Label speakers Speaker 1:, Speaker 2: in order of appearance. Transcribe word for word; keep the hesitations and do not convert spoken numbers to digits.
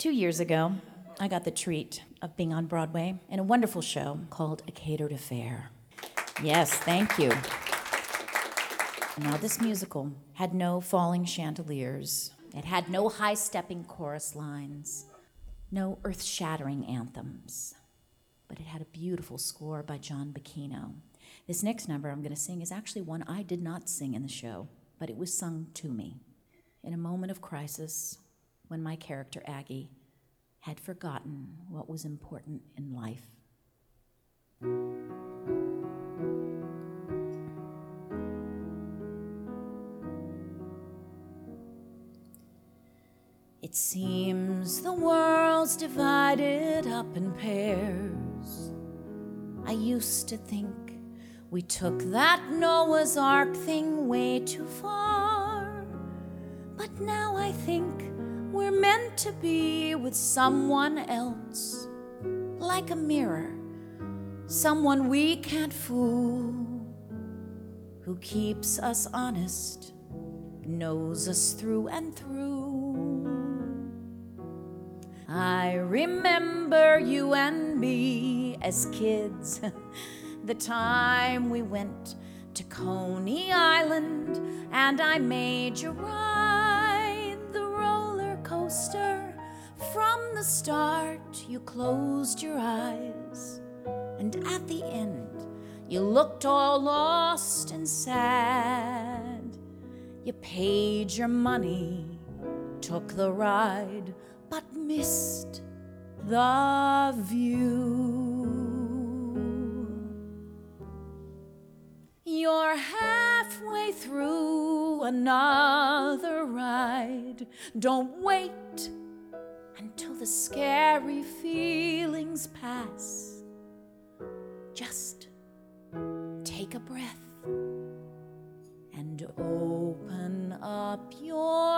Speaker 1: Two years ago, I got the treat of being on Broadway in a wonderful show called A Catered Affair. Yes, thank you. Now, this musical had no falling chandeliers. It had no high-stepping chorus lines, no earth-shattering anthems. But it had a beautiful score by John Bacchino. This next number I'm going to sing is actually one I did not sing in the show, but it was sung to me in a moment of crisis when my character, Aggie, had forgotten what was important in life. It seems the world's divided up in pairs. I used to think we took that Noah's Ark thing way too far. But now I think we're meant to be with someone else, like a mirror, someone we can't fool, who keeps us honest, knows us through and through. I remember you and me as kids, the time we went to Coney Island, and I made you ride the roller coaster. From the start, you closed your eyes, and at the end, you looked all lost and sad. You paid your money, took the ride, but missed the view. You're halfway through another ride. Don't wait until the scary feelings pass. Just take a breath and open up your